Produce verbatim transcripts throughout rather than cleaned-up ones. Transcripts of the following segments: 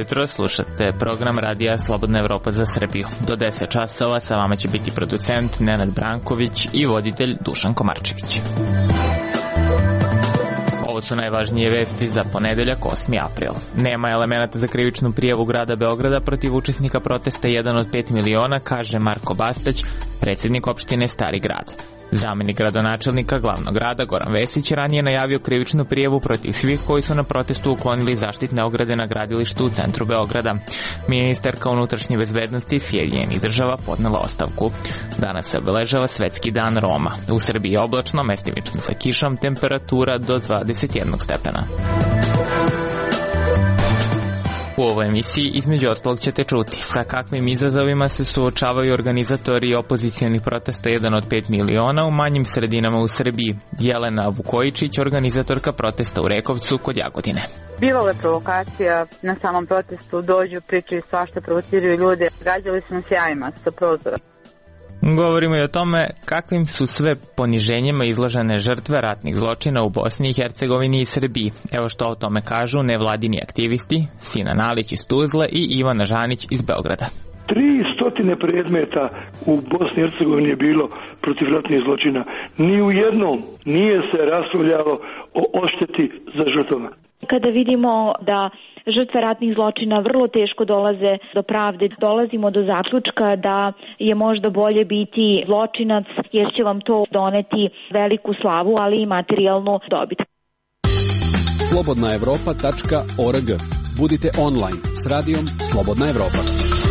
jutro, slušate program radija Slobodna Evropa za Srbiju. Do deset časova sa vama će biti producent Nenad Branković i voditelj Dušan Komarčević. Ovo su najvažnije vesti za ponedeljak osmi april. Nema elemenata za krivičnu prijavu grada Beograda protiv učesnika protesta jedan od pet miliona, kaže Marko Bastać, predsjednik opštine Stari grad. Zamenik gradonačelnika glavnog grada Goran Vesić je ranije najavio krivičnu prijavu protiv svih koji su na protestu uklonili zaštitne ograde na gradilištu u centru Beograda. Ministarka unutrašnje bezbednosti Sjedinjenih država podnela ostavku. Danas se obeležava Svetski dan Roma. U Srbiji je oblačno, mestimično sa kišom, temperatura do dvadeset jedan stepena. U ovoj emisiji između ostalog ćete čuti sa kakvim izazovima se suočavaju organizatori opozicionih protesta jedan od pet miliona u manjim sredinama u Srbiji. Jelena Vukojičić, organizatorka protesta u Rekovcu kod Jagodine. Bilo je provokacija na samom protestu, dođu, pričaju svašta, provociraju ljude, gađali su nas jajima sa prozora. Govorimo i o tome kakvim su sve poniženjima izložene žrtve ratnih zločina u Bosni i Hercegovini i Srbiji. Evo što o tome kažu nevladini aktivisti, Sina Nalić iz Tuzle i Ivana Žanić iz Beograda. Tri stotine predmeta u Bosni i Hercegovini je bilo protiv ratnih zločina. Ni u jednom nije se raspravljalo o odšteti za žrtvama. Kada vidimo da žrtve ratnih zločina vrlo teško dolaze do pravde, dolazimo do zaključka da je možda bolje biti zločinac jer će vam to doneti veliku slavu, ali i materijalnu dobit. slobodna evropa tačka org. Budite online s radijom Slobodna Evropa.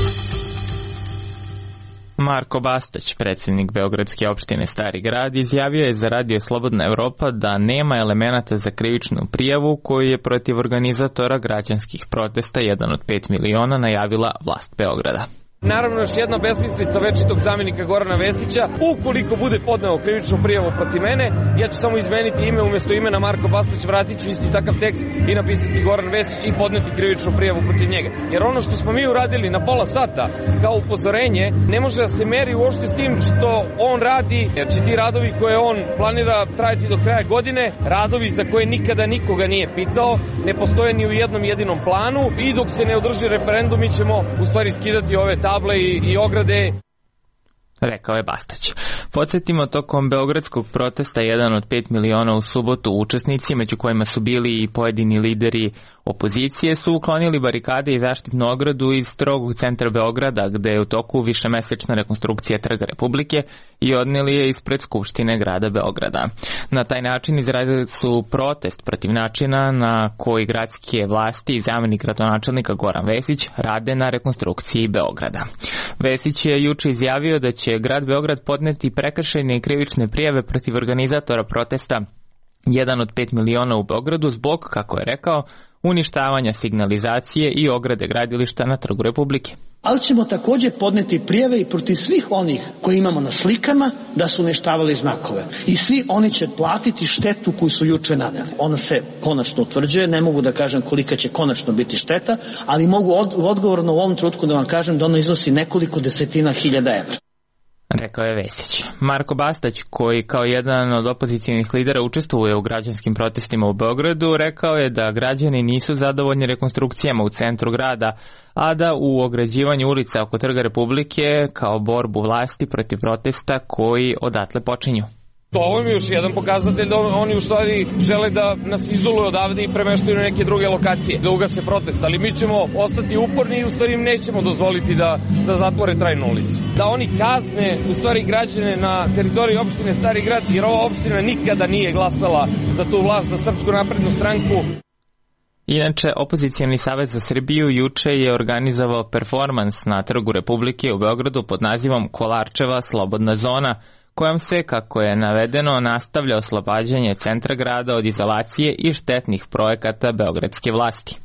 Marko Bastać, predsjednik Beogradske opštine Stari grad, izjavio je za radio Slobodna Evropa da nema elemenata za krivičnu prijavu koju je protiv organizatora građanskih protesta jedan od pet miliona najavila vlast Beograda. Naravno, još jedna besmislica večitog zamenika Gorana Vesića. Ukoliko bude podneo krivičnu prijavu protiv mene, ja ću samo izmeniti ime, umjesto imena Marko Bastać vratit ću isti takav tekst i napisati Goran Vesić i podneti krivičnu prijavu protiv njega. Jer ono što smo mi uradili na pola sata kao upozorenje ne može da se meri uopšte s tim što on radi, jer će ti radovi koje on planira trajati do kraja godine, radovi za koje nikada nikoga nije pitao, ne postoje ni u jednom jedinom planu i dok se ne održi referendum mi ćemo u stvari skidati ove table i, i ograde. Rekao je Bastać. Podsjetimo, tokom beogradskog protesta jedan od pet miliona u subotu učesnici, među kojima su bili i pojedini lideri opozicije, su uklonili barikade i zaštitnu ogradu iz strogog centra Beograda, gde je u toku višemesečna rekonstrukcija Trga Republike, i odneli je ispred Skupštine grada Beograda. Na taj način izrazili su protest protiv načina na koji gradske vlasti i zamenik gradonačelnika Goran Vesić rade na rekonstrukciji Beograda. Vesić je juče izjavio da će grad Beograd podneti prekršajne i krivične prijave protiv organizatora protesta jedan od pet miliona u Beogradu zbog, kako je rekao, uništavanja signalizacije i ograde gradilišta na Trgu Republike. Ali ćemo također podneti prijave i protiv svih onih koji imamo na slikama da su uništavali znakove. I svi oni će platiti štetu koju su juče naneli. Ona se konačno utvrđuje, ne mogu da kažem kolika će konačno biti šteta, ali mogu od, odgovorno u ovom trenutku da vam kažem da ona iznosi nekoliko desetina hiljada evra. Rekao je Vesić. Marko Bastać, koji kao jedan od opozicijnih lidera učestvuje u građanskim protestima u Beogradu, rekao je da građani nisu zadovoljni rekonstrukcijama u centru grada, a da u ograđivanju ulica oko Trga Republike kao borbu vlasti protiv protesta koji odatle počinju. To ovo je još jedan pokazatelj da oni u stvari žele da nas izoluju odavde i premeštaju na neke druge lokacije, da ugase protest, ali mi ćemo ostati uporni i u stvari im nećemo dozvoliti da, da zatvore trajnu ulicu. Da oni kazne u stvari građane na teritoriji opštine Stari grad, jer ova opština nikada nije glasala za tu vlast, za Srpsku naprednu stranku. Inače, Opozicijani savez za Srbiju juče je organizovao performans na Trgu Republike u Beogradu pod nazivom Kolarčeva slobodna zona, kojom se, kako je navedeno, nastavlja oslobađanje centra grada od izolacije i štetnih projekata beogradske vlasti.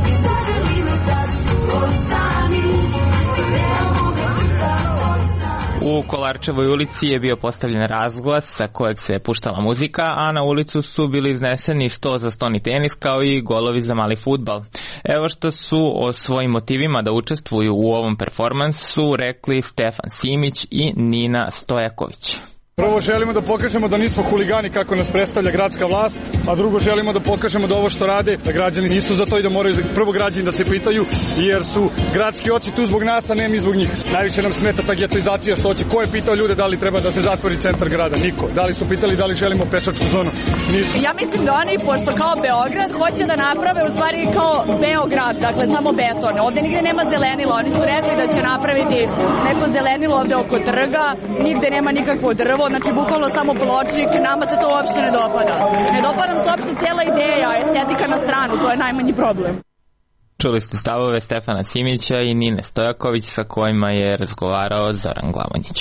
U Kolarčevoj ulici je bio postavljen razglas sa kojeg se puštala muzika, a na ulicu su bili izneseni sto za stoni tenis kao i golovi za mali fudbal. Evo što su o svojim motivima da učestvuju u ovom performansu rekli Stefan Simić i Nina Stojaković. Prvo želimo da pokažemo da nismo huligani kako nas predstavlja gradska vlast, a drugo želimo da pokažemo da ovo što rade, da građani nisu za to i da moraju prvo građani da se pitaju, jer su gradski oci tu zbog nas, a ne mi zbog njih. Najviše nam smeta ta getoizacija što hoće. Ko je pitao ljude da li treba da se zatvori centar grada? Niko. Da li su pitali da li želimo pešačku zonu? Nisu. Ja mislim da oni, pošto kao Beograd, hoće da naprave u stvari kao Beograd, dakle samo beton. Ovde nigde nema zelenila. Oni su rekli da će napraviti neko zelenilo ovde oko trga, nigde nema nikakvo drvo. Znači, bukvalno samo pločnik, nama se to uopšte ne dopada. Ne dopada nam se uopšte cijela ideja, estetika na stranu, to je najmanji problem. Čuli ste stavove Stefana Simića i Nine Stojaković sa kojima je razgovarao Zoran Glavonjić.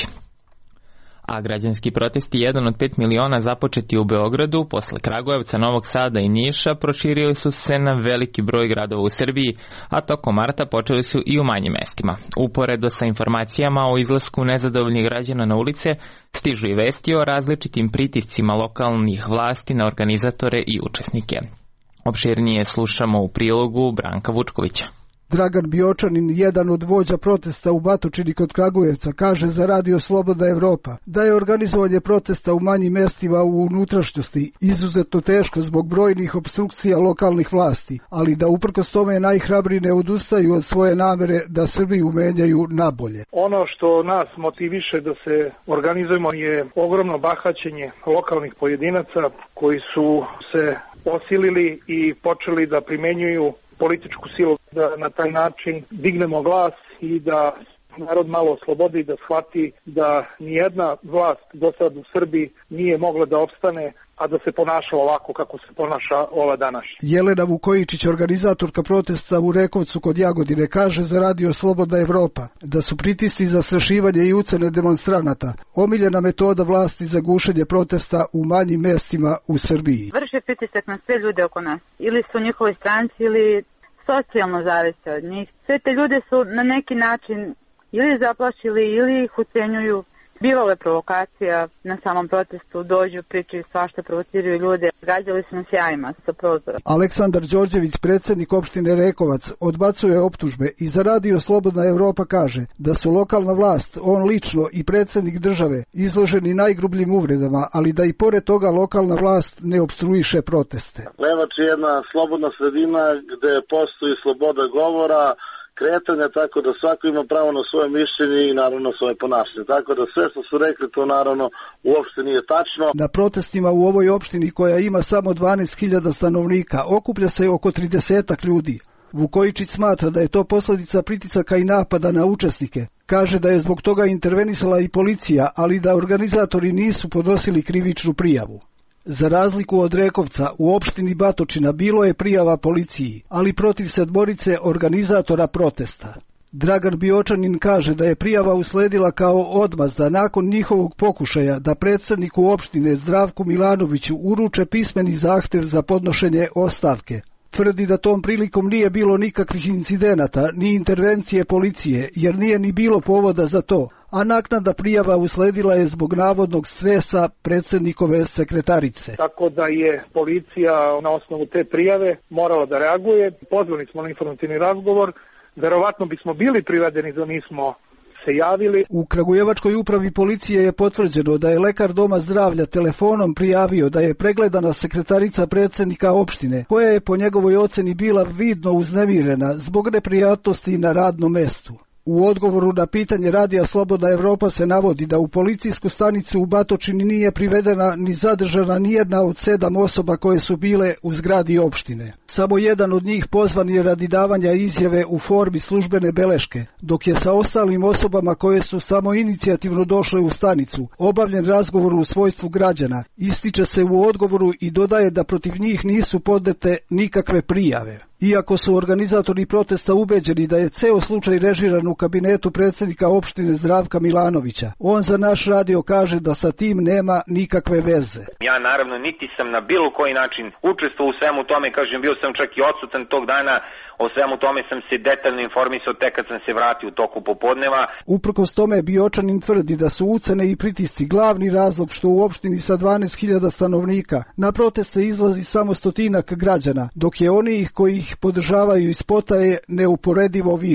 A građanski protesti, jedan od pet miliona započeti u Beogradu, posle Kragujevca, Novog Sada i Niša, proširili su se na veliki broj gradova u Srbiji, a tokom marta počeli su i u manjim mestima. Uporedo sa informacijama o izlasku nezadovoljnih građana na ulice, stižu i vesti o različitim pritiscima lokalnih vlasti na organizatore i učesnike. Opširnije slušamo u prilogu Branka Vučkovića. Dragan Biočanin, jedan od vođa protesta u Batočini kod Kragujevca, kaže za Radio Slobodna Evropa da je organizovanje protesta u manjim mestima u unutrašnjosti izuzetno teško zbog brojnih opstrukcija lokalnih vlasti, ali da uprkos tome najhrabriji ne odustaju od svoje namere da Srbiju menjaju nabolje. Ono što nas motiviše da se organizujemo je ogromno bahaćenje lokalnih pojedinaca koji su se osilili i počeli da primenjuju političku silu, da na taj način dignemo glas i da narod malo oslobodi i da shvati da nijedna vlast do sad u Srbiji nije mogla da opstane, a da se ponaša ovako kako se ponaša ova današnja. Jelena Vukojičić, organizatorka protesta u Rekovcu kod Jagodine, kaže za Radio Slobodna Evropa da su pritisci, zastrašivanje i ucene demonstranata omiljena metoda vlasti za gušenje protesta u manjim mestima u Srbiji. Vrše pritisak na sve ljude oko nas. Ili su u njihovoj stranci ili socijalno zavise od njih. Sve te ljude su na neki način ili zaplašili ili ih ucenjuju. Bilo je provokacija na samom protestu, dođu, pričaju svašta, provociraju ljude, gađali su nas jajima sa prozora. Aleksandar Đorđević, predsjednik opštine Rekovac, odbacuje optužbe i za Radio Slobodna Evropa kaže da su lokalna vlast, on lično i predsjednik države izloženi najgrubljim uvredama, ali da i pored toga lokalna vlast ne opstruiše proteste. Levač je jedna slobodna sredina gde postoji sloboda govora, kretanja, tako da svako ima pravo na svoje mišljenje i naravno svoje ponašanje. Tako da sve što su rekli to naravno uopšte nije tačno. Na protestima u ovoj opštini koja ima samo dvanaest hiljada stanovnika okuplja se oko tridesetak ljudi. Vukojičić smatra da je to posljedica pritisaka i napada na učesnike. Kaže da je zbog toga intervenisala i policija, ali da organizatori nisu podnosili krivičnu prijavu. Za razliku od Rekovca, u opštini Batočina bilo je prijava policiji, ali protiv sedmorice organizatora protesta. Dragan Biočanin kaže da je prijava usledila kao odmazda nakon njihovog pokušaja da predsjedniku opštine Zdravku Milanoviću uruče pismeni zahtev za podnošenje ostavke. Tvrdi da tom prilikom nije bilo nikakvih incidenata ni intervencije policije, jer nije ni bilo povoda za to, a naknadna prijava usledila je zbog navodnog stresa predsjednikove sekretarice. Tako da je policija na osnovu te prijave morala da reaguje. Pozvali smo na informativni razgovor, verovatno bismo bili privedeni da nismo se javili. U Kragujevačkoj upravi policije je potvrđeno da je lekar doma zdravlja telefonom prijavio da je pregledana sekretarica predsjednika opštine, koja je po njegovoj oceni bila vidno uznemirena zbog neprijatnosti na radnom mestu. U odgovoru na pitanje Radija Slobodna Evropa se navodi da u policijsku stanicu u Batočini nije privedena ni zadržana nijedna od sedam osoba koje su bile u zgradi opštine. Samo jedan od njih pozvan je radi davanja izjave u formi službene beleške, dok je sa ostalim osobama koje su samo inicijativno došle u stanicu obavljen razgovor u svojstvu građana. Ističe se u odgovoru i dodaje da protiv njih nisu podnete nikakve prijave. Iako su organizatori protesta ubeđeni da je ceo slučaj režiran u kabinetu predsjednika opštine Zdravka Milanovića, on za naš radio kaže da sa tim nema nikakve veze. Ja naravno niti sam na bilo koji način učestvovao u svemu tome, kažem, bio sam čak i odsutan tog dana, o svemu tome sam se detaljno informisao tek kad sam se vratio u toku popodneva. Uprkos tome Biočanin tvrdi da su ucene i pritisci glavni razlog što u opštini sa dvanaest hiljada stanovnika na proteste izlazi samo stotinak građana, dok je onih koji ih podržavaju iz spota je neuporedivo više.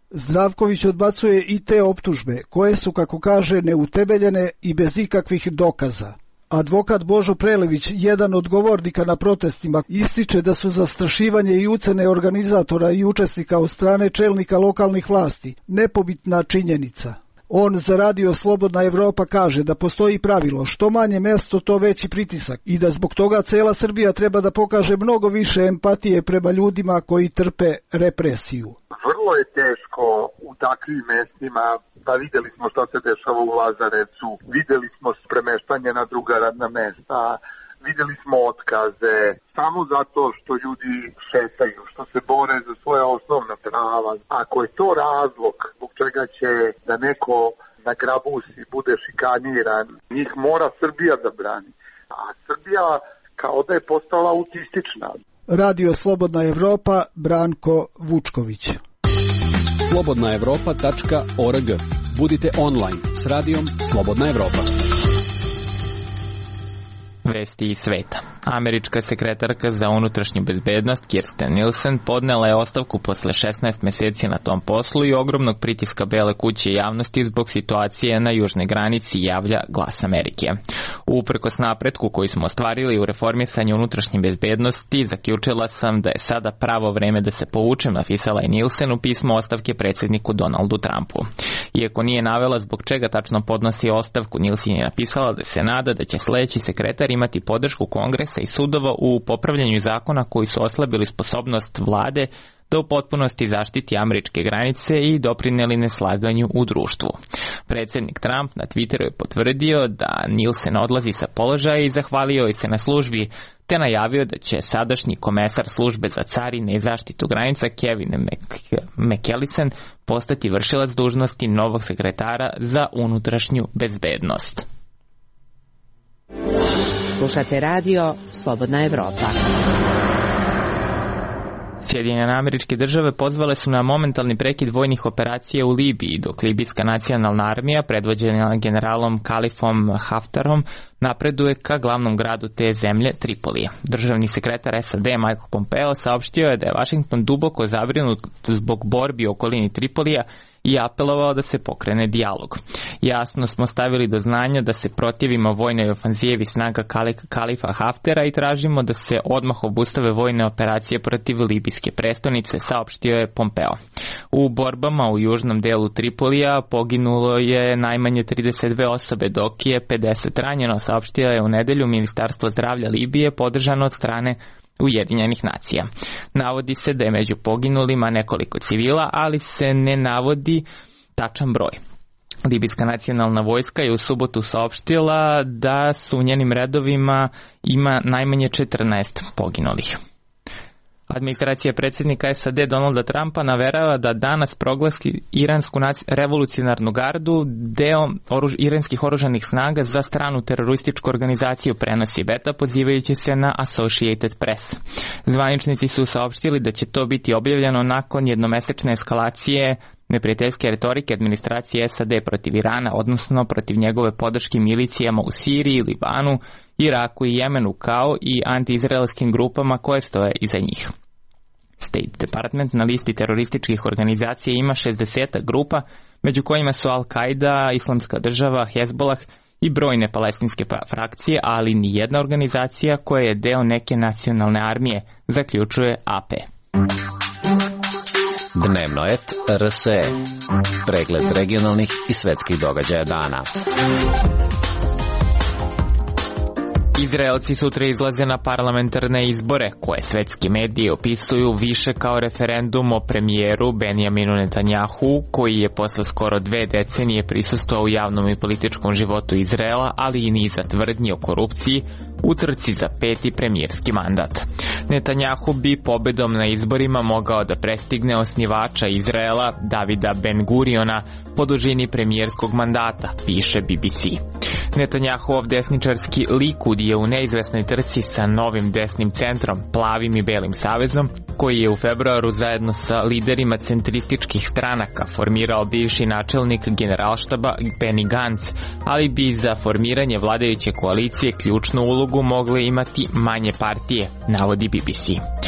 Zdravković odbacuje i te optužbe, koje su, kako kaže, neutemeljene i bez ikakvih dokaza. Advokat Božo Prelević, jedan od govornika na protestima, ističe da su zastrašivanje i ucene organizatora i učesnika od strane čelnika lokalnih vlasti nepobitna činjenica. On za radio Slobodna Evropa kaže da postoji pravilo što manje mesto to veći pritisak i da zbog toga cela Srbija treba da pokaže mnogo više empatije prema ljudima koji trpe represiju. Vrlo je teško u takvim mestima, pa videli smo što se dešava u Lazarecu, videli smo premeštanje na druga radna mesta, videli smo otkaze, samo zato što ljudi šetaju, što se bore za svoje osnovna prava. Ako je to razlog zbog čega će da neko na Grabusi bude šikaniran, njih mora Srbija da brani. A Srbija kao da je postala autistična. Radio Slobodna Evropa, Branko Vučković. slobodna evropa tačka org. Budite online s radijom Slobodna Evropa. Vesti iz sveta. Američka sekretarka za unutrašnju bezbednost Kirstjen Nielsen podnela je ostavku posle šesnaest meseci na tom poslu i ogromnog pritiska Bele kuće i javnosti zbog situacije na južnoj granici, javlja Glas Amerike. Uprkos napretku koji smo ostvarili u reformisanju unutrašnje bezbednosti, zaključila sam da je sada pravo vreme da se povučem, napisala je Nielsen u pismu ostavke predsjedniku Donaldu Trumpu. Iako nije navela zbog čega tačno podnosi ostavku, Nielsen je napisala da se nada da će sledeći sekretar imati podršku Kongresa i sudova u popravljanju zakona koji su oslabili sposobnost vlade da u potpunosti zaštiti američke granice i doprineli neslaganju u društvu. Predsjednik Trump na Twitteru je potvrdio da Nielsen odlazi sa položaja i zahvalio je se na službi, te najavio da će sadašnji komesar službe za carine i zaštitu granica Kevin McAllison postati vršilac dužnosti novog sekretara za unutrašnju bezbednost. Slušate radio Slobodna Evropa. Sjedinjene Američke Države pozvale su na momentalni prekid vojnih operacija u Libiji, dok Libijska nacionalna armija, predvođena generalom Kalifom Haftarom, napreduje ka glavnom gradu te zemlje, Tripolija. Državni sekretar S A D Michael Pompeo saopštio je da je Washington duboko zabrinut zbog borbi u okolini Tripolija i apelovao da se pokrene dijalog. Jasno smo stavili do znanja da se protivimo vojnoj ofanzijevi snaga Kalifa Haftera i tražimo da se odmah obustave vojne operacije protiv libijske prestonice, saopštio je Pompeo. U borbama u južnom delu Tripolija poginulo je najmanje trideset dve osobe, dok je pedeset ranjeno, saopštio je u nedelju Ministarstvo zdravlja Libije, podržano od strane Ujedinjenih nacija. Navodi se da je među poginulima nekoliko civila, ali se ne navodi tačan broj. Libijska nacionalna vojska je u subotu saopštila da su u njenim redovima ima najmanje četrnaest poginulih. Administracija predsjednika S A D Donalda Trumpa naverava da danas proglasi iransku revolucionarnu gardu deo oruž, iranskih oružanih snaga za stranu terorističku organizaciju, prenosi Beta pozivajući se na Associated Press. Zvaničnici su saopštili da će to biti objavljeno nakon jednomesečne eskalacije neprijateljske retorike administracije S A D protiv Irana, odnosno protiv njegove podrške milicijama u Siriji, Libanu, Iraku i Jemenu, kao i antiizraelskim grupama koje stoje iza njih. State Department na listi terorističkih organizacija ima šezdeset grupa, među kojima su Al-Qaida, Islamska država, Hezbollah i brojne palestinske frakcije, ali ni jedna organizacija koja je deo neke nacionalne armije, zaključuje A P. Dnevno et R S E. Pregled regionalnih i svetskih događaja dana. Izraelci sutra izlaze na parlamentarne izbore, koje svetski mediji opisuju više kao referendum o premijeru Benjaminu Netanjahu, koji je posle skoro dve decenije prisustvovao u javnom i političkom životu Izraela, ali i niza tvrdnji o korupciji u trci za peti premijerski mandat. Netanjahu bi pobedom na izborima mogao da prestigne osnivača Izraela Davida Ben-Guriona po dužini premijerskog mandata, piše B B C. Netanjahuov desničarski Likud je u neizvesnoj trci sa novim desnim centrom, Plavim i Belim savezom, koji je u februaru zajedno sa liderima centrističkih stranaka formirao bivši načelnik generalštaba Benny Gantz, ali bi za formiranje vladajuće koalicije ključnu ulogu mogle imati manje partije, navodi B B C.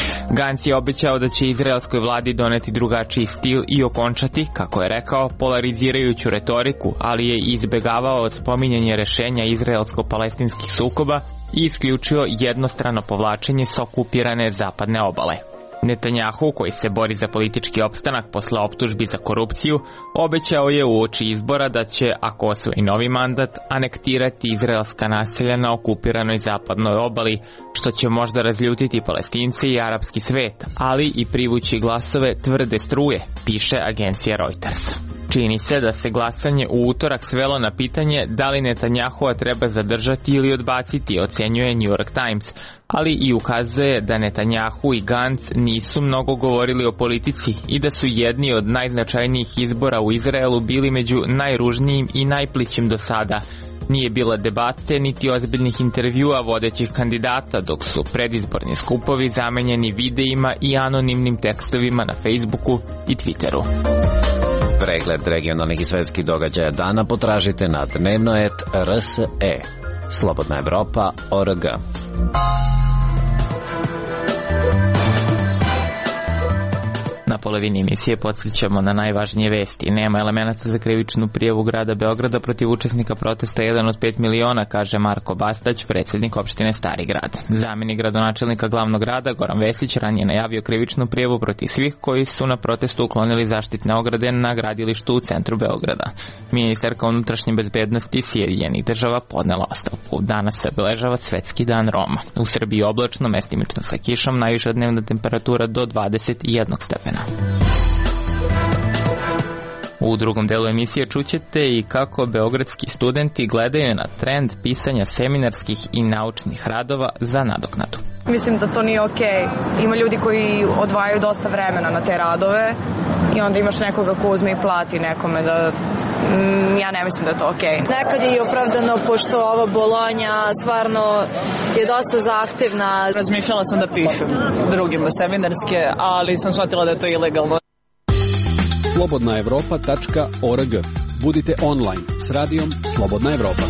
Gantz je obećao da će izraelskoj vladi doneti drugačiji stil i okončati, kako je rekao, polarizirajuću retoriku, ali je izbegavao od spominjanja rešenja izraelsko-palestinskih sukoba i isključio jednostrano povlačenje s okupirane zapadne obale. Netanjahu, koji se bori za politički opstanak posle optužbi za korupciju, obećao je uoči izbora da će, ako osvoji novi mandat, anektirati izraelska naselja na okupiranoj zapadnoj obali, što će možda razljutiti Palestince i arapski svet, ali i privući glasove tvrde struje, piše agencija Reuters. Čini se da se glasanje u utorak svelo na pitanje da li Netanjahua treba zadržati ili odbaciti, ocenjuje New York Times, ali i ukazuje da Netanjahu i Gantz nisu mnogo govorili o politici i da su jedni od najznačajnijih izbora u Izraelu bili među najružnijim i najplićim do sada. Nije bilo debate niti ozbiljnih intervjua vodećih kandidata, dok su predizborni skupovi zamenjeni videima i anonimnim tekstovima na Facebooku i Twitteru. Pregled regionalnih i svetskih događaja dana potražite na dnevnoet R S E. Slobodna Evropa точка org. Na polovini emisije podsjećamo na najvažnije vesti. Nema elemenata za krivičnu prijavu grada Beograda protiv učesnika protesta jedan od pet miliona, kaže Marko Bastać, predsjednik opštine Stari grad. Zamenik gradonačelnika glavnog grada, Goran Vesić, ranije najavio krivičnu prijavu protiv svih koji su na protestu uklonili zaštitne ograde na gradilištu u centru Beograda. Ministarka unutrašnje bezbednosti Sjedinjenih država podnela ostavku. Danas se obeležava Svetski dan Roma. U Srbiji oblačno, mestimično sa kišom, najviša dnevna temperatura do dvadeset jedan stepena. U drugom delu emisije čućete i kako beogradski studenti gledaju na trend pisanja seminarskih i naučnih radova za nadoknadu. Mislim da to nije okej. Ima ljudi koji odvajaju dosta vremena na te radove i onda imaš nekoga ko uzme i plati nekome da... Mm, ja ne mislim da je to okej. Nekad je i opravdano, pošto ova Bolonja stvarno je dosta zahtevna. Razmišljala sam da pišem drugima seminarske, ali sam shvatila da je to ilegalno. slobodna evropa tačka org. Budite online s radijom Slobodna Evropa.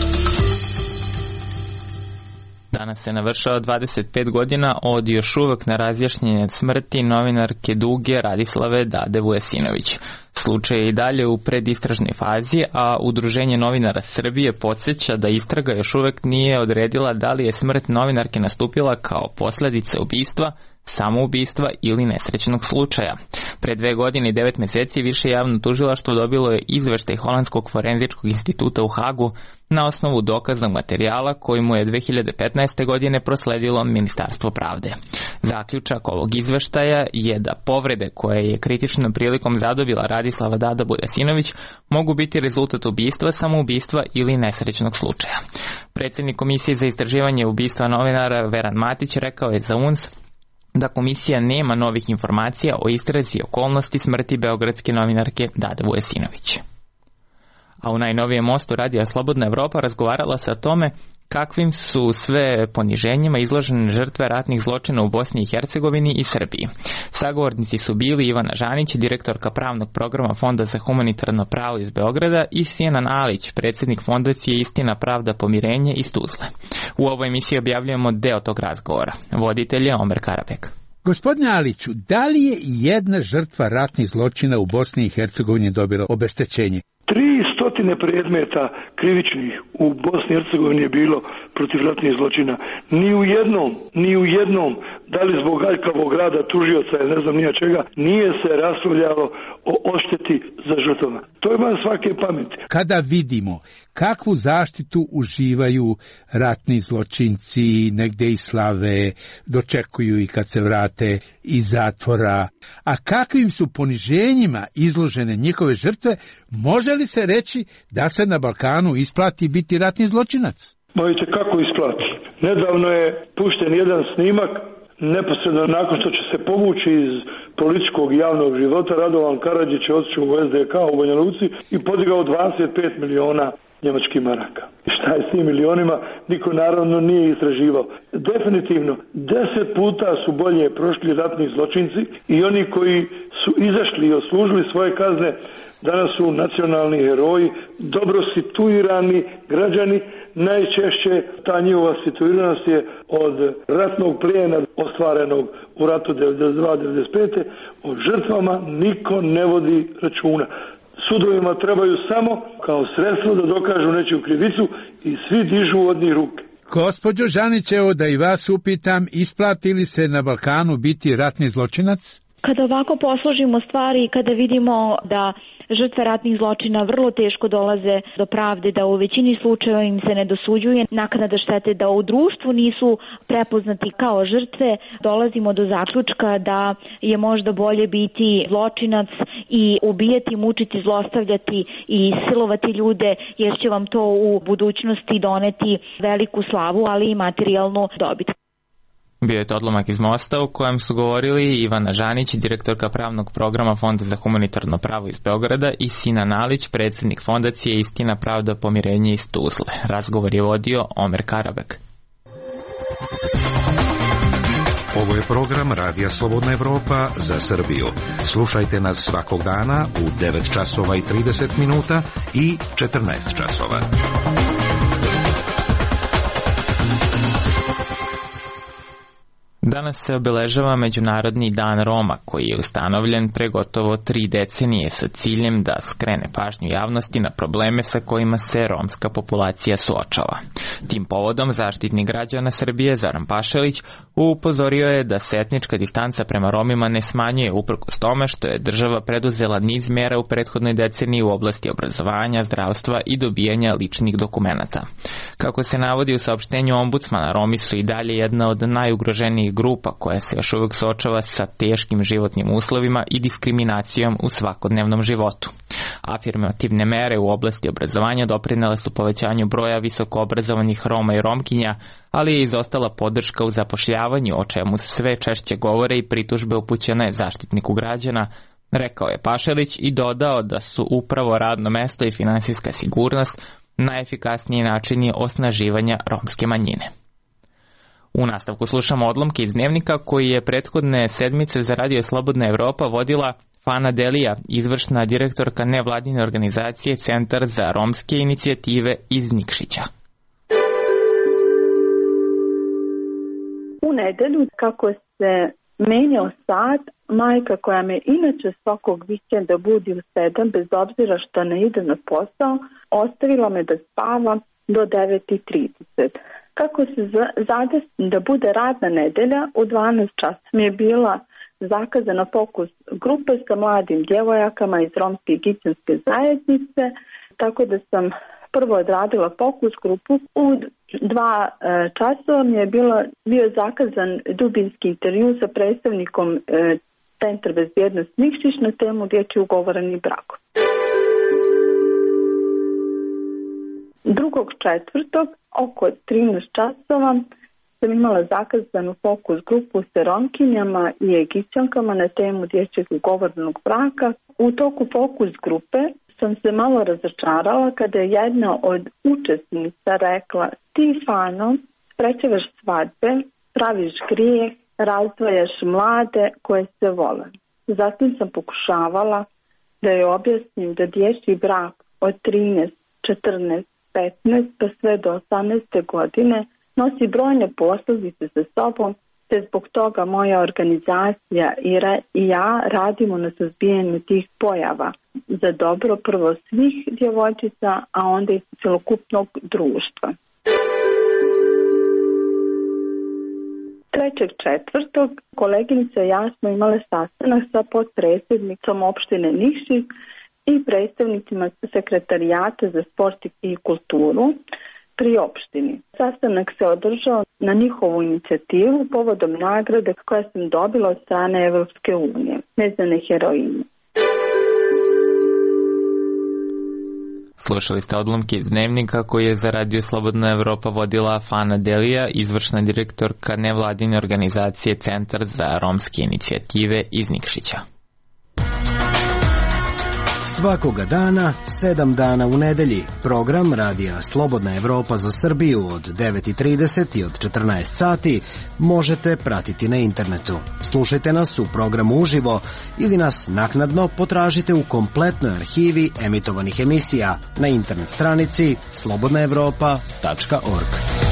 Danas se navršava dvadeset pet godina od još uvek nerazjašnjenje smrti novinarke Duge Radislave Dade Vujasinović. Slučaj je i dalje u predistražnoj fazi, a Udruženje novinara Srbije podsjeća da istraga još uvek nije odredila da li je smrt novinarke nastupila kao posljedica ubistva, samoubistva ili nesrećnog slučaja. Pre dve godine i devet meseci više javno tužilaštvo dobilo je izveštaj Holandskog forenzičkog instituta u Hagu na osnovu dokaznog materijala koji mu je dve hiljade petnaeste. godine prosledilo Ministarstvo pravde. Zaključak ovog izveštaja je da povrede koje je kritičnom prilikom zadobila Radislava Dada Vujasinović mogu biti rezultat ubistva, samoubistva ili nesrećnog slučaja. Predsjednik Komisije za istraživanje ubistva novinara Veran Matić rekao je za U N S da komisija nema novih informacija o istrazi i okolnosti smrti beogradske novinarke Dade Vujasinović. A u najnovijem mostu radija Slobodna Evropa razgovarala se o tome kakvim su sve poniženjima izložene žrtve ratnih zločina u Bosni i Hercegovini i Srbiji. Sagovornici su bili Ivana Žanić, direktorka pravnog programa Fonda za humanitarno pravo iz Beograda, i Sinan Alić, predsjednik fondacije Istina, pravda, pomirenje iz Tuzle. U ovoj emisiji objavljujemo deo tog razgovora. Voditelj je Omer Karabek. Gospodine Aliću, da li je jedna žrtva ratnih zločina u Bosni i Hercegovini dobila obeštećenje? Tri stotine predmeta krivičnih u Bosni i Hercegovini je bilo protiv ratnih zločina. Ni u jednom, ni u jednom, da li zbog aljkavog rada tužioca ili ne znam nija čega, nije se raspravljalo o odšteti za žrtvama. To je van svake pameti. Kada vidimo kakvu zaštitu uživaju ratni zločinci, negde i slave, dočekuju i kad se vrate iz zatvora, a kakvim su poniženjima izložene njihove žrtve, može li se reći da se na Balkanu isplati biti ratni zločinac? Mojte kako isplati? Nedavno je pušten jedan snimak, neposredno nakon što će se povući iz političkog javnog života, Radovan Karadžić je otišao u S D K u Banja Luci i podigao dvadeset pet miliona njemačkih maraka. Šta je s tim milionima, niko naravno nije istraživao. Definitivno, deset puta su bolje prošli ratni zločinci i oni koji su izašli i odslužili svoje kazne danas su nacionalni heroji, dobro situirani građani. Najčešće ta njihova situiranost je od ratnog plijena ostvarenog u ratu devedeset dva devedeset pet. O žrtvama niko ne vodi računa. Sudovima trebaju samo kao sredstvo da dokažu nečiju krivicu i svi dižu od njih ruke. Gospođo Žanić, evo da i vas upitam, isplati li se na Balkanu biti ratni zločinac? Kada ovako posložimo stvari i kada vidimo da žrtve ratnih zločina vrlo teško dolaze do pravde, da u većini slučajeva im se ne dosuđuje naknada štete, da u društvu nisu prepoznati kao žrtve, dolazimo do zaključka da je možda bolje biti zločinac i ubijati, mučiti, zlostavljati i silovati ljude, jer će vam to u budućnosti doneti veliku slavu, ali i materijalnu dobit. Bio je to odlomak iz Mosta u kojem su govorili Ivana Žanić, direktorka pravnog programa Fonda za humanitarno pravo iz Beograda, i Sina Nalić, predsjednik fondacije Istina, pravda, pomirenje iz Tuzle. Razgovor je vodio Omer Karabek. Ovo je program Radija Slobodna Evropa za Srbiju. Slušajte nas svakog dana u devet časova i trideset minuta i četrnaest časova. Danas se obeležava Međunarodni dan Roma, koji je ustanovljen pre gotovo tri decenije sa ciljem da skrene pažnju javnosti na probleme sa kojima se romska populacija suočava. Tim povodom Zaštitnik građana Srbije Zoran Pašalić upozorio je da se etnička distanca prema Romima ne smanjuje uprkos tome što je država preduzela niz mera u prethodnoj deceniji u oblasti obrazovanja, zdravstva i dobijanja ličnih dokumenata. Kako se navodi u saopštenju ombudsmana, Romi su i dalje jedna od najugroženijih grupa koja se još uvijek suočava sa teškim životnim uslovima i diskriminacijom u svakodnevnom životu. Afirmativne mere u oblasti obrazovanja doprinele su povećanju broja visoko obrazovanih Roma i Romkinja, ali je izostala podrška u zapošljavanju, o čemu sve češće govore i pritužbe upućene Zaštitniku građana, rekao je Pašalić i dodao da su upravo radno mesto i finansijska sigurnost najefikasniji načini osnaživanja romske manjine. U nastavku slušamo odlomke iz dnevnika koji je prethodne sedmice za Radio Slobodna Evropa vodila Fana Delija, izvršna direktorka nevladine organizacije Centar za romske inicijative iz Nikšića. U nedelju, kako se menjao sat, majka koja me inače svakog vikenda budi u sedam, bez obzira što ne ide na posao, ostavila me da spavam do devet i trideset. Kako se zadesni da bude radna nedelja, u dvanaest časova mi je bila zakazana fokus grupe sa mladim djevojakama iz romske i gićanske zajednice, tako da sam prvo odradila fokus grupu. U dva e, časova mi je bilo, bio zakazan dubinski intervju sa predstavnikom e, Centra bezbjednost Nikšić na temu dječji ugovoreni brak. Drugog četvrtog, oko trinaest časova, sam imala zakazanu fokus grupu sa Romkinjama i Egićankama na temu dječjeg ugovornog braka. U toku fokus grupe sam se malo razočarala kada je jedna od učesnica rekla: ti, Fano, sprečavaš svadbe, praviš grijeh, razdvajaš mlade koje se vole. Zatim sam pokušavala da joj objasnim da dječji brak od trinaest, četrnaest, petnaest pa sve do osamnaeste godine nosi brojne posljedice sa sobom, te zbog toga moja organizacija i, ra, i ja radimo na suzbijanju tih pojava za dobro prvo svih djevojčica, a onda i celokupnog društva. Trećeg četvrtog koleginica i ja smo imale sastanak sa potpredsjednicom opštine Nikšić i predstavnicima sekretarijata za sport i kulturu pri opštini. Sastanak se održao na njihovu inicijativu povodom nagrade koje sam dobila od strane Evropske unije, Neznane heroine. Slušali ste odlomke iz dnevnika koji je za Radio Slobodna Evropa vodila Fana Delija, izvršna direktorka nevladine organizacije Centar za romske inicijative iz Nikšića. Svakoga dana, sedam dana u nedelji. Program Radija Slobodna Evropa za Srbiju od devet i trideset i od četrnaest sati možete pratiti na internetu. Slušajte nas u programu uživo ili nas naknadno potražite u kompletnoj arhivi emitovanih emisija na internet stranici slobodna evropa tačka org.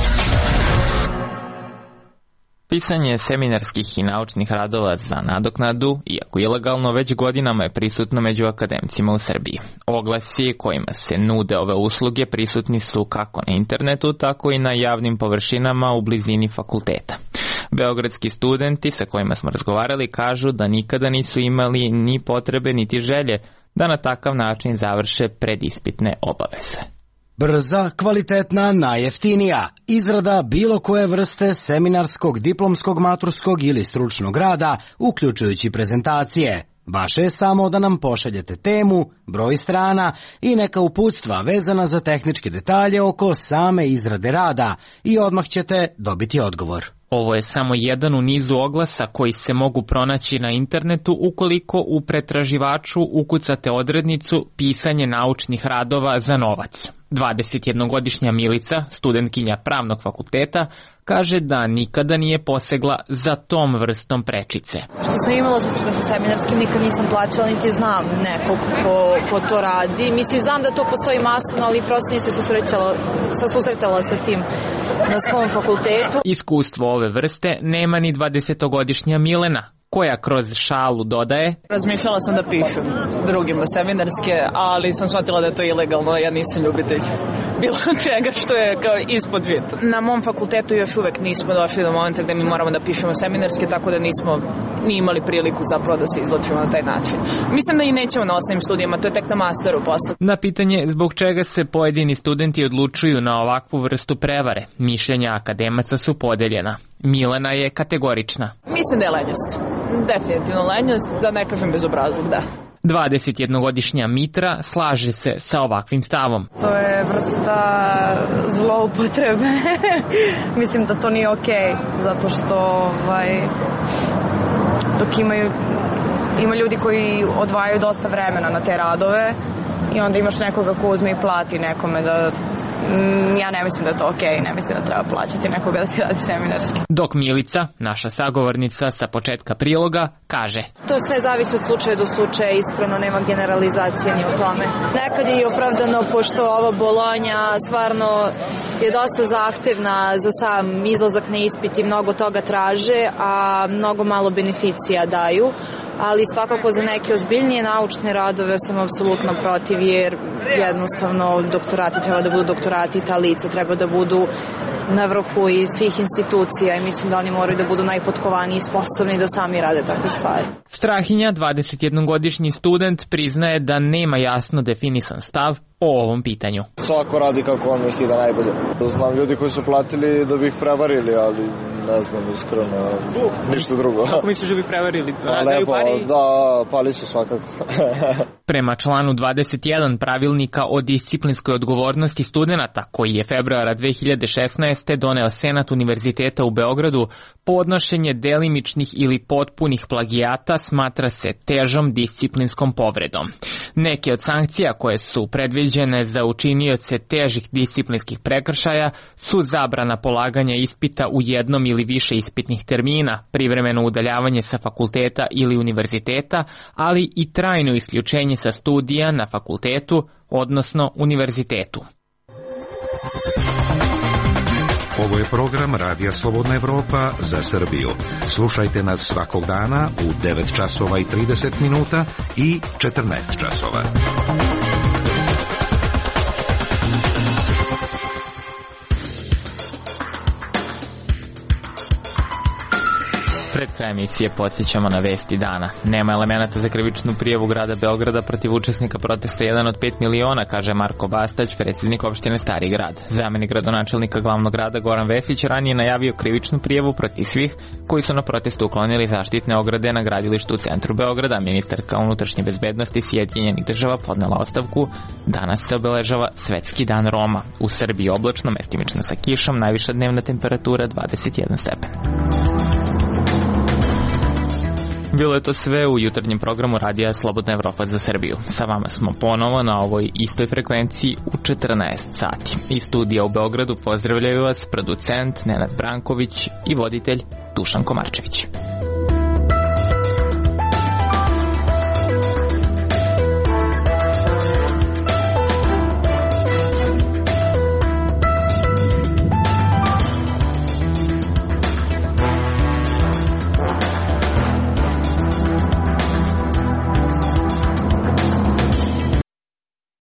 Pisanje seminarskih i naučnih radova za nadoknadu, iako ilegalno, već godinama je prisutno među akademcima u Srbiji. Oglasi kojima se nude ove usluge prisutni su kako na internetu, tako i na javnim površinama u blizini fakulteta. Beogradski studenti sa kojima smo razgovarali kažu da nikada nisu imali ni potrebe niti želje da na takav način završe predispitne obaveze. Brza, kvalitetna, najjeftinija. Izrada bilo koje vrste seminarskog, diplomskog, maturskog ili stručnog rada, uključujući prezentacije. Vaše je samo da nam pošaljete temu, broj strana i neka uputstva vezana za tehničke detalje oko same izrade rada i odmah ćete dobiti odgovor. Ovo je samo jedan u nizu oglasa koji se mogu pronaći na internetu ukoliko u pretraživaču ukucate odrednicu pisanje naučnih radova za novac. dvadesetjednogodišnja Milica, studentkinja pravnog fakulteta, kaže da nikada nije posegla za tom vrstom prečice. Što sam imala susret sa seminarskim, nikad nisam plaćala, niti znam nekog ko, ko to radi. Mislim, znam da to postoji masovno, ali prosto nisam se susretala, susretala sa tim na svom fakultetu. Iskustvo ove vrste nema ni dvadesetogodišnja Milena, koja kroz šalu dodaje: Razmišljala sam da pišem drugima seminarske, ali sam shvatila da je to ilegalno, ja nisam ljubitelj bilo čega što je kao ispod žita. Na mom fakultetu još uvek nismo došli do momenta gde mi moramo da pišemo seminarske, tako da nismo ni imali priliku zapravo da se izločimo na taj način. Mislim da i nećemo na osnovnim studijama, to je tek na masteru posle. Na pitanje zbog čega se pojedini studenti odlučuju na ovakvu vrstu prevare, mišljenja akademaca su podeljena. Milena je kategorična. Mislim da je lenjost. Definitivno lenjost, da ne kažem bezobrazluk, da. dvadesetjednogodišnja Mitra slaže se sa ovakvim stavom. To je vrsta zloupotrebe. Mislim da to nije okej, zato što ovaj, dok imaju, ima ljudi koji odvajaju dosta vremena na te radove i onda imaš nekoga ko uzme i plati nekome da... Ja ne mislim da je to okej, ne mislim da treba plaćati nekoga da ti radi seminarski. Dok Milica, naša sagovornica sa početka priloga, kaže: To sve zavisi od slučaja do slučaja, iskreno nema generalizacije ni u tome. Nekad je i opravdano, pošto ova Bolonja stvarno je dosta zahtevna za sam izlazak na ispit i mnogo toga traže, a mnogo malo beneficija daju, ali svakako za neke ozbiljnije naučne radove sam apsolutno protiv, jer jednostavno doktorati treba da budu doktorati, ta lica treba da budu na vrhu i svih institucija i mislim da oni moraju da budu najpotkovaniji i sposobni da sami rade takve stvari. Strahinja, dvadesetjednogodišnji student, priznaje da nema jasno definisan stav o ovom pitanju. Svako radi kako on misli da najbolje. Znam ljudi koji su platili da bi ih prevarili, ali ne znam iskreno, ništa drugo. Kako misliš da bi prevarili? Daju pari? Da, pali su svakako. Prema članu dvadeset jedan pravilnika o disciplinskoj odgovornosti studenata, koji je februara dve hiljade šesnaeste. doneo Senat Univerziteta u Beogradu, podnošenje delimičnih ili potpunih plagijata smatra se težom disciplinskom povredom. Neke od sankcija koje su predviđene za učinioce težih disciplinskih prekršaja su zabrana polaganja ispita u jednom ili više ispitnih termina, privremeno udaljavanje sa fakulteta ili univerziteta, ali i trajno isključenje sa studija na fakultetu, odnosno univerzitetu. Ovo je program Radija Slobodna Evropa za Srbiju. Slušajte nas svakog dana u devet časova i trideset minuta i četrnaest časova. Pred kraj emisije podsjećamo na vesti dana. Nema elemenata za krivičnu prijavu grada Beograda protiv učesnika protesta jedan od pet miliona, kaže Marko Bastać, predsjednik opštine Stari grad. Zamenik gradonačelnika glavnog grada Goran Vesić ranije najavio krivičnu prijavu protiv svih koji su na protestu uklonili zaštitne ograde na gradilištu u centru Beograda. Ministarka unutrašnje bezbednosti Sjedinjenih država podnela ostavku. Danas se obeležava Svetski dan Roma. U Srbiji oblačno, mestimično sa kišom, najviša dnevna temperatura dvadeset jedan stepen. Bilo je to sve u jutarnjem programu Radija Slobodna Evropa za Srbiju. Sa vama smo ponovo na ovoj istoj frekvenciji u četrnaest sati. Iz studija u Beogradu pozdravljaju vas producent Nenad Branković i voditelj Dušan Komarčević.